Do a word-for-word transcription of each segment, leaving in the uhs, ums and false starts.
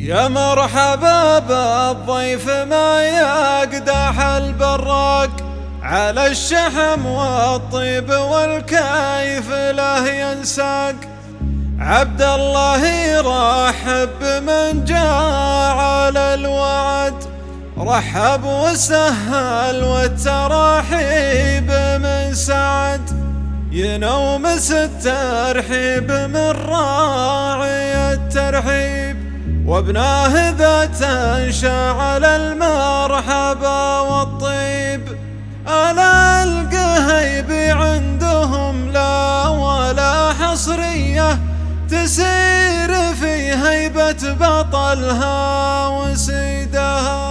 يا مرحبا بالضيف ما يقدح البراق، على الشحم والطيب والكيف له ينساق. عبد الله يرحب بمن جاء على الوعد، رحب وسهل والتراحيب من سعد. ينومس الترحيب من راعي الترحيب، وابناه ذا تنشا المرحبا والطيب. ألا القهيب عندهم لا ولا حصرية، تسير في هيبة بطلها وسيدها.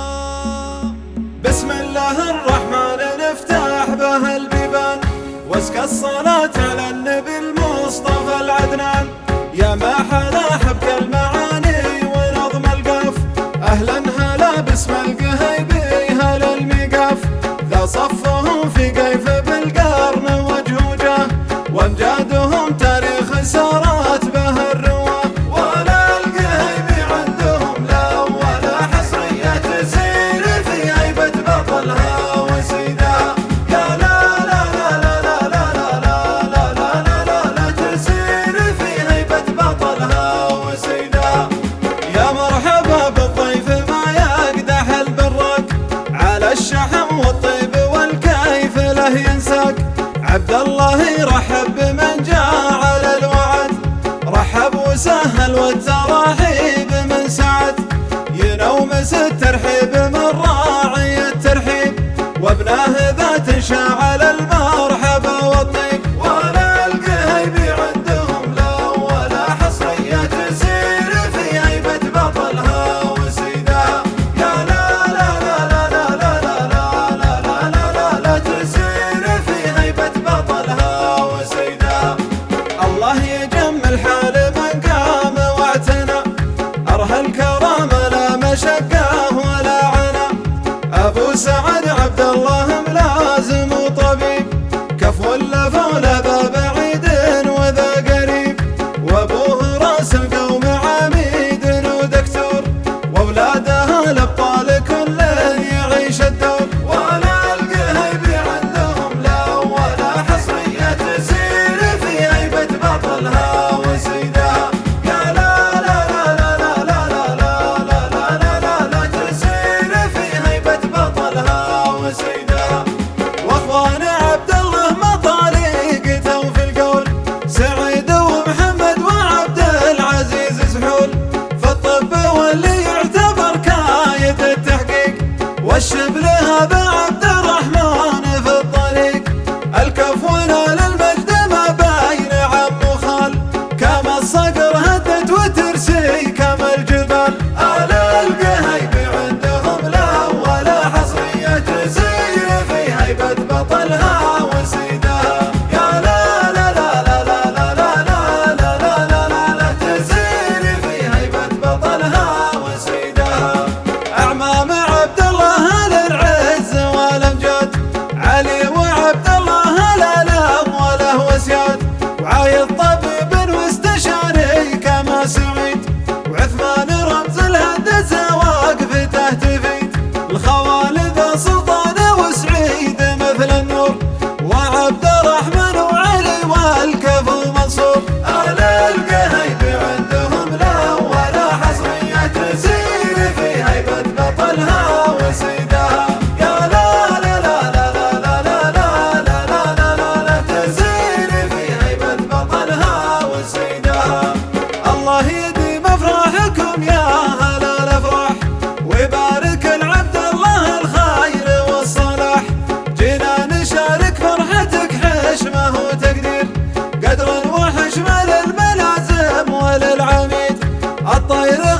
بسم الله الرحمن نفتح به البيبان، واسكى الصلاة على النبي المصطفى العدنان. يا ما حلا حبك المعاني ونظم القاف، أهلا هلا باسم القهيبي هلا الميقاف. ذا صفهم في قيف بالقرن وجهوجه، وامجادهم تاريخ سارت به الرواه. ولا القهيبي عندهم لا ولا حصرية، تسير في هيبة بطلها وسيدها. يا لا لا لا لا لا لا لا لا لا لا لا لا تسير في هيبة بطلها وسيدها. يا مرحبا بالضيف ما يقدح البراق، على الشحم والطيب والكيف له ينساق. عبد الله يرحب بمن جاء على الوعد، رحب وسهل والتراحيب من سعد. ينومس الترحيب من راعي الترحيب، وابناه ذا تنشا على المرحبا والطيب. ولا القهيبي عندهم لا ولا حصرية، تسير في هيبة بطلها وسيدها. يا لا لا لا لا لا لا لا لا لا لا لا لا تسير في هيبة بطلها وسيدها. الله يجمل حال من قام واعتنى، أرهى الكرام لا مشقه ولا عنا. أبو سعد عبد الله ملازم وطبيب، كفو لفا ولا بعيد وذا قريب. وابوه راس القوم عميد ودكتور، واولاده الابطال كل يعيش الدور. ولا القهيبي عندهم لا ولا حصرية، تسير في هيبة بطلها وسيدها. يا لا لا لا لا لا لا لا لا لا لا لا لا تسير في هيبة بطلها وسيدها. واخوان عبد الله مطالقته في القول، سعيد ومحمد وعبد العزيز سحول. في الطب واللي يعتبر كايد التحقيق، والشبل هذا عبد الرحمن في الطريق. الكفو للمجد ما بين عم وخال، كما الصقر هدت وترسي كما الجبال. ألا القهيبي عندهم لا ولا حصرية، تسير في هيبة بطلها وسيدها. يا لا لا لا لا لا لا لا لا لا لا لا لا لا تسير في هيبة بطلها وسيدها. أعمام عبد الله للعز والأمجاد، علي وعبد الله لا لا وله وسياد. وعايض طبيب واستشاري كما سعيد، وعثمان رمز الهندسة واقفته تفيد. الخوالد سلطان وسعيد مثل النور، وعبد الرحمن وعلي والكفو منصور. ألا القهيبي عندهم لا ولا حصرية، تسير في هيبة بطلها وسيدها. يا لا لا لا لا لا لا لا لا لا لا لا لا تسير في هيبة بطلها وسيدها. الله يديم افراحكم يا هلا الافراح، ويبارك العبد الله الخير والصلاح. جينا نشارك فرحتك حشمه وتقدير، قدر وحشمه للملازم وللعميد. الطير